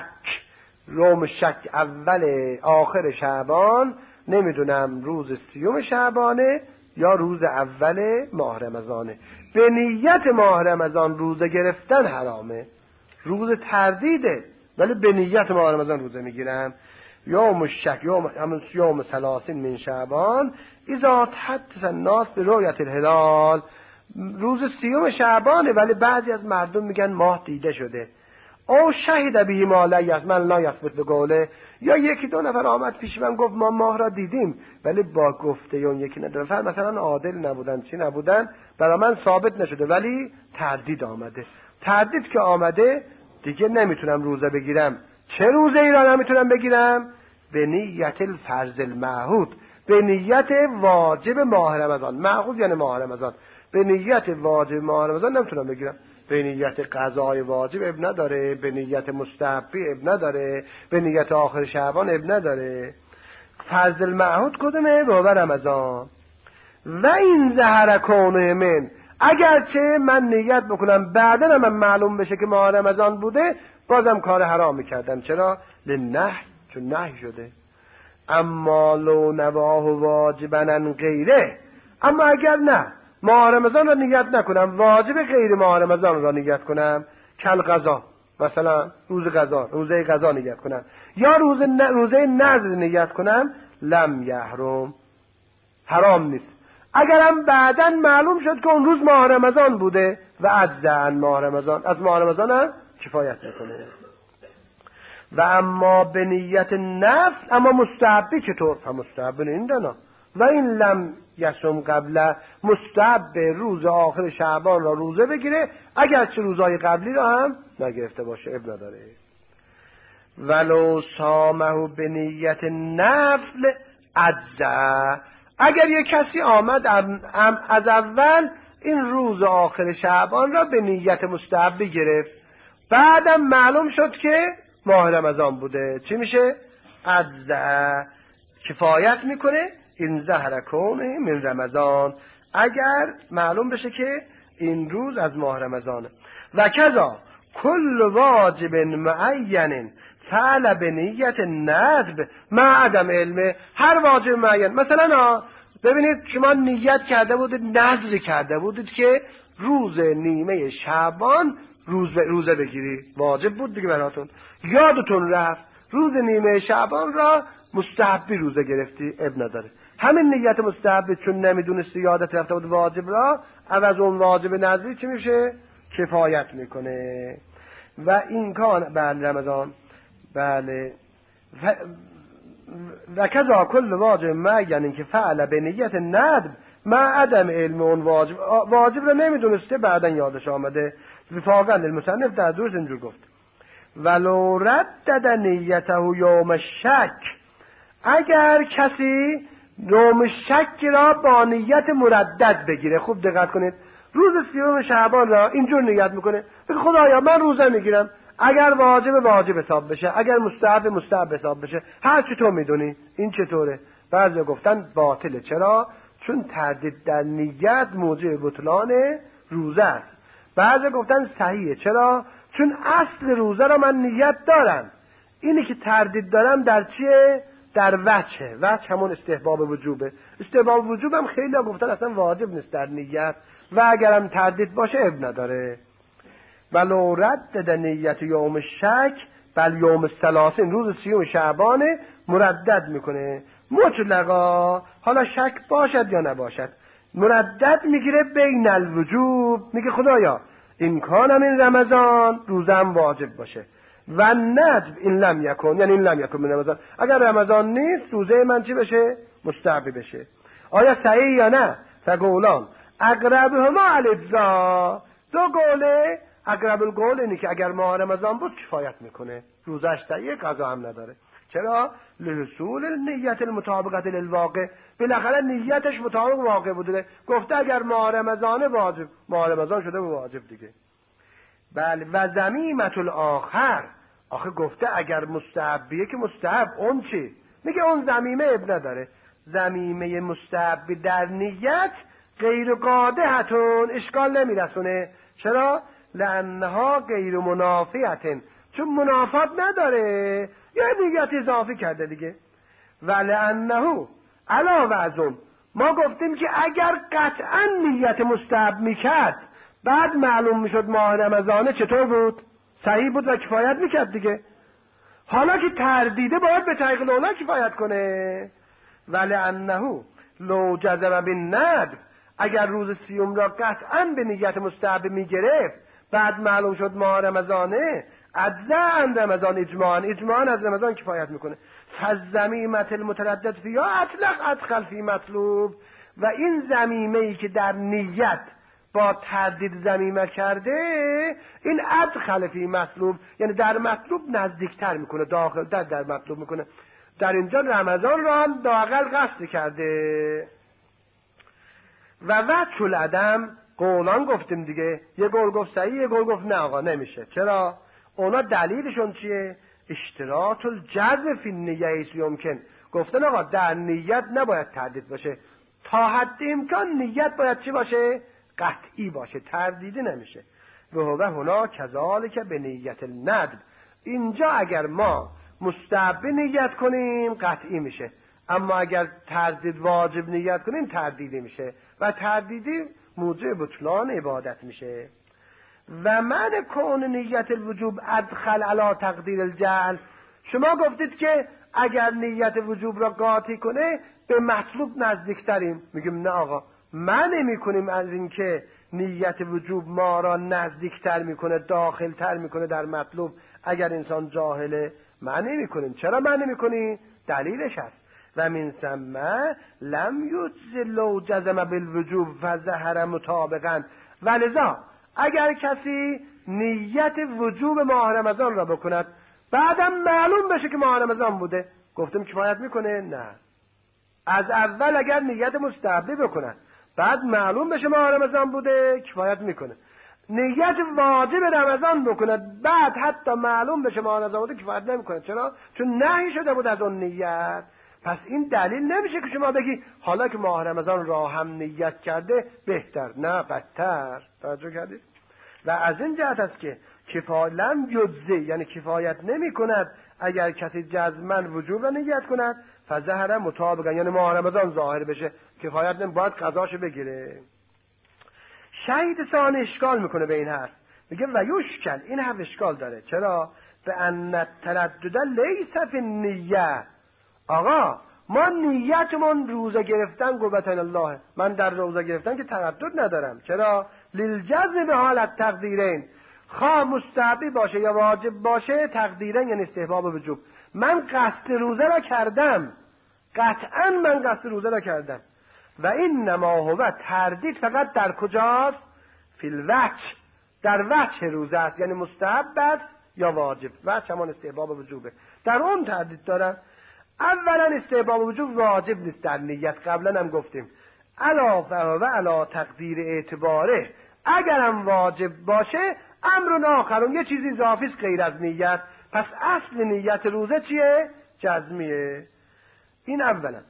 Speaker 1: یوم شک اول آخر شعبان، نمیدونم روز سیوم شعبانه یا روز اول ماه رمضانه. به نیت ماه رمضان روزه گرفتن حرامه، روز تردیده ولی به نیت ماه رمضان روزه میگیرم. یوم شک، یوم همون یوم ثلاثین من شعبان اذا تحدث الناس به رؤیت الهلال، روز سیوم شعبانه ولی بعضی از مردم میگن ماه دیده شده. او شهید به ما لا یسمن لا یثبت به قوله، یا یکی دو نفر آمد پیش من گفت ما ماه را دیدیم ولی با گفته اون یکی نفر مثلا عادل نبودن چی نبودن، برای من ثابت نشده ولی تردید آمده. تردید که آمده دیگه نمیتونم روزه بگیرم. چه روزه ای را نمیتونم بگیرم؟ به نیت الفرض المعهود، به نیت واجب ماه رمضان. معهود یعنی ماه رمضان. به نیت واجب ماه رمضان نمیتونم بگیرم. به نیت قضای واجب اب نداره، به نیت مستحبی اب نداره، به نیت آخر شعبان اب نداره. فرض المعهود کدومه؟ روزه رمضان. و این ظهر کونه من، اگرچه من نیت بکنم بعدن من معلوم بشه که ماه رمضان بوده، بازم کار حرام میکردم. چرا؟ لنه، چون نهی شده. اما لو نواه واجبن غیره، اما اگر نه ماه رمضان را نیت نکنم، واجب غیر ماه رمضان را نیت کنم، کل قضا، مثلا روز قضا، روزه قضا نیت کنم، یا روز ن... روزه نذر نیت کنم، لم یحرم، حرام نیست. اگرم بعداً معلوم شد که اون روز ماه رمضان بوده و عجزا ماه رمضان، از ماه رمضان هم کفایت میکنه. و اما به نیت نفس، اما مستحبی چطور؟ هم مستحب این دانا. و این لم یصوم قبل، مستحب روز آخر شعبان را روزه بگیره اگرچه روزهای قبلی را هم نگرفته باشه، اب نداره. ولو صامه به نیت نفل عجزا، اگر یک کسی آمد از اول این روز آخر شعبان را به نیت مستحب گرفت، بعدم معلوم شد که ماه رمضان بوده، چی میشه؟ عجزا، کفایت میکنه. این ظهر کونه من رمضان، اگر معلوم بشه که این روز از ماه رمضانه. و کذا کل واجب معین فعل به نیت ندب مع عدم علمه، هر واجب معین، مثلا ببینید شما نیت کرده بودید، نذر کرده بودید که روز نیمه شعبان روز روزه بگیری، واجب بود دیگه براتون، یادتون رفت روز نیمه شعبان را مستحبی روزه گرفتی، اب نداره. همین نیت مستحب چون نمیدونستی یادت رفته بود واجب را، عوض اون واجب نذری چی میشه؟ کفایت میکنه. و این کان بعد رمضان، بله. و, و کذا کل واجب معین که فعل به نیت ندب مع عدم علم اون واجب، واجب را نمیدونسته بعدن یادش آمده. وفاقا المصنف در درس اینجور گفت ولو ردد نیته یوم شک، اگر کسی یوم شک را با نیت مردد بگیره، خوب دقت کنید، روز سیوم شعبان را اینجور نیت میکنه، بگه خدایا من روزه میگیرم، اگر واجب واجب حساب بشه، اگر مستحب مستحب حساب بشه، هر چی تو میدونی. این چطوره؟ بعضی گفتن باطله. چرا؟ چون تردید در نیت موجب بطلان روزه است. بعضی گفتن صحیحه. چرا؟ چون اصل روزه را من نیت دارم، اینی که تردید دارم در چیه؟ در وجهه. وجه همون استحباب وجوبه. استحباب وجوب هم خیلی ها گفتن اصلا واجب نیست در نیت، و اگرم تردید باشه اب نداره. ولو رد نیت یوم شک بل یوم ثلاثین، روز سیوم شعبان مردد میکنه مطلقا، حالا شک باشد یا نباشد. مردد میگیره بین الوجوب، میگه خدایا این کانم این رمضان روزم واجب باشه، و ندب این لم یکن، یعنی این لم یکن من رمضان، اگر رمضان نیست روزه من چی بشه؟ مستحب بشه. آیا صحیح یا نه؟ فقولان اقربهما الاجزا، دو قوله. اقرب القول اینه که اگر ماه رمضان بود کفایت میکنه، روزش تایه، قضا هم نداره. چرا؟ لحصول نیت المطابقت للواقع، بالاخره نیتش مطابق واقع بوده. گفته اگر ماه رمضان واجب، ماه رمضان شده واجب دیگه. بله. و ذمیمة الاخر، آخه گفته اگر مستحبیه که مستحب، اون چی؟ میگه اون ذمیمه اب نداره. ذمیمه مستحب در نیت غیر قادحتون، اشکال نمیرسونه. چرا؟ لانها غیر منافیتن، چون منافات نداره، یه نیت اضافی کرده دیگه. ولانه علا وزن، ما گفتیم که اگر قطعا نیت مستحب میکرد بعد معلوم میشد ماه رمضانه، چطور بود؟ صحیح بود و کفایت میکرد دیگه. حالا که تردیده باید به طریق الاولی کفایت کنه. ولانه لو جزم بالندب، اگر روز سیوم را قطعا به نیت مستحب میگرفت بعد معلوم شد ماه رمضانه، اجزاء عن رمضان اجماعا، اجماعا از رمضان کفایت میکنه. فالذمیمة المتردد فیها اطلق ادخل فی مطلوب، و این ذمیمه ای که در نیت با تردید ذمیمه کرده، این ادخل فی مطلوب، یعنی در مطلوب نزدیکتر میکنه، داخل در در مطلوب میکنه. در اینجا رمضان را هم داخل قصد کرده. و وجه العدم قولان گفتیم دیگه، یه قول گفت صحیح، یه قول گفت نه آقا نمیشه. چرا؟ اونا دلیلشون چیه؟ اشتراط الجزم فی النیه یمکن، گفتن آقا در نیت نباید تردید باشه، تا حد امکان نیت باید چی باشه؟ قطعی باشه، تردیدی نمیشه. و هو هنا کذالک به نیت الندب، اینجا اگر ما مستحب نیت کنیم قطعی میشه، اما اگر تردید واجب نیت کنیم تردیدی میشه، و تردیدی موجب بطلان عبادت میشه. و من کون نیت الوجوب ادخل علی تقدیر الجعل، شما گفتید که اگر نیت وجوب را قاطی کنه به مطلوب نزدیکتریم. میگیم نه آقا، من نمی کنیم از این که نیت وجوب ما را نزدیکتر میکنه، داخلتر میکنه در مطلوب. اگر انسان جاهله من نمی کنیم. چرا من نمی کنیم؟ دلیلش هست. و من ثم لم یجز لو جزم بالوجوب فظهر مطابقا، ولذا اگر کسی نیت وجوب ماه رمضان را بکند بعدم معلوم بشه که ماه رمضان بوده، گفتیم کفایت میکنه؟ نه. از اول اگر نیت مستحبی بکند بعد معلوم بشه ماه رمضان بوده کفایت میکنه. نیت واجب رمضان بکند بعد حتی معلوم بشه ماه رمضان بوده کفایت نمیکنه. چرا؟ چون نهی شده بود از اون نیت. پس این دلیل نمیشه که شما بگی حالا که ماه رمضان را هم نیت کرده بهتر، نه بدتر. توجه کردید؟ و از این جهت است که کفایت لم یجزی، یعنی کفایت نمی کند اگر کسی جزمن وجوب را نیت کند فظهر مطابقا، یعنی ماه رمضان ظاهر بشه، کفایت نمی باید قضاشو بگیره. شهید ثانی اشکال میکنه به این حرف، میگه و یشکل، این حرف اشکال داره. چرا؟ به ان تردد لیس فی النیه، آقا ما نیتمون روزه گرفتن قربتن الله، من در روزه گرفتن که تردد ندارم. چرا؟ للجزم به حالت تقدیرین، خواه مستحبی باشه یا واجب باشه، تقدیرین یعنی استحباب وجوب. من قصد روزه را کردم، قطعا من قصد روزه را کردم. و این نما هو، تردید فقط در کجاست؟ فی الوجه، در وجه روزه است، یعنی مستحب است یا واجب. وجه همان استحباب وجوبه، در اون تردید دارم. اولا استحباب وجوب واجب نیست در نیت، قبلا هم گفتیم علا و علا تقدیر اعتباره، اگرم واجب باشه امر آخرون، یه چیزی اضافی است غیر از نیت. پس اصل نیت روزه چیه؟ جزمیه. این اولا.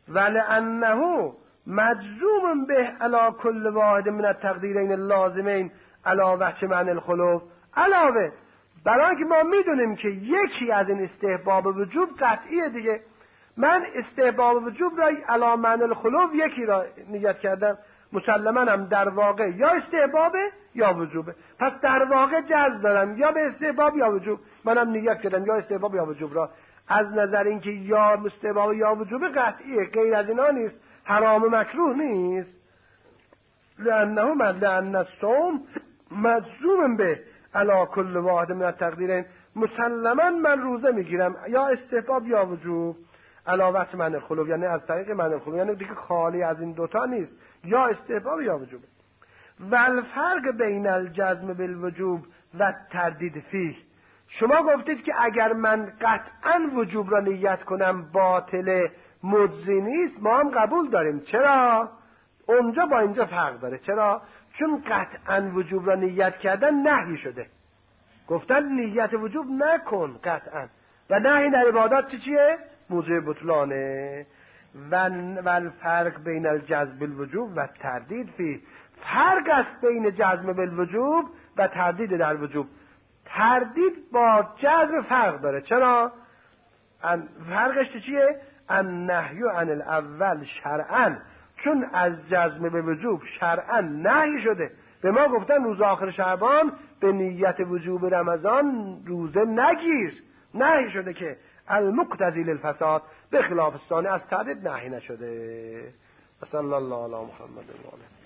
Speaker 1: ولانه مجزوم به علی کل واحد من التقدیرین اللازمین علی وجه معنی الخلو. علاوه برای که ما میدونیم که یکی از این استحباب وجوب قطعیه دیگه، من استحباب وجوب را علی معنی الخلو یکی را نیت کردم، مسلما هم در واقع یا استحبابه یا وجوبه، پس در واقع جز دارم یا به استحباب یا وجوب، منم نیت کردم یا استحباب یا وجوب را. از نظر اینکه یا استحباب یا وجوبه قطعیه، غیر از اینا نیست، حرام و مکروه نیست. لانه من لان الصوم مجزوم به علی کل واحد من التقدیرین، مسلما من روزه میگیرم یا استحباب یا وجوب علاوه من الخلو، یعنی از طریق من الخلو، یعنی دیگه خالی از این دوتا نیست، یا استحباب یا وجوب. و الفرق بین الجزم بالوجوب و تردید فیه، شما گفتید که اگر من قطعا وجوب را نیت کنم باطل مجزی نیست، ما هم قبول داریم. چرا؟ اونجا با اینجا فرق داره. چرا؟ چون قطعا وجوب را نیت کردن نهی شده، گفتن نیت وجوب نکن قطعا، و نهی در عبادات چی چیه؟ موجب بطلانه. و الفرق بین الجزم بالوجوب و تردید فیه، فرق است بین جزم بالوجوب و تردید در وجوب. تردید با جزم فرق داره. چرا؟ فرقش چیه؟ النهی عن الاول شرعا، چون از جزم به وجوب شرعا نهی شده. به ما گفتن روز آخر شعبان به نیت وجوب رمضان روزه نگیر، نهی شده که المقتضی للفساد، به خلاف ثانی از تردید نهی نشده. صلی الله علی محمد و آله.